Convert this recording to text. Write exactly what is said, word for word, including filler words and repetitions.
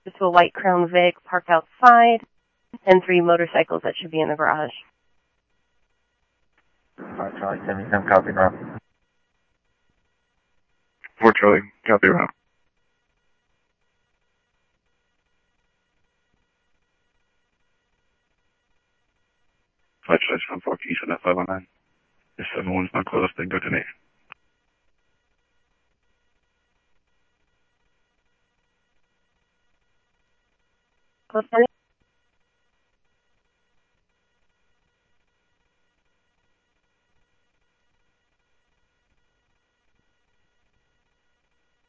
to a white Crown Vic parked outside, and three motorcycles that should be in the garage. Alright, Charlie, seventy-seven, copy, bro. four Charlie, copy, bro. five Charlie, seven four, east of that five one nine. If seven one's not close, then go to me. Close to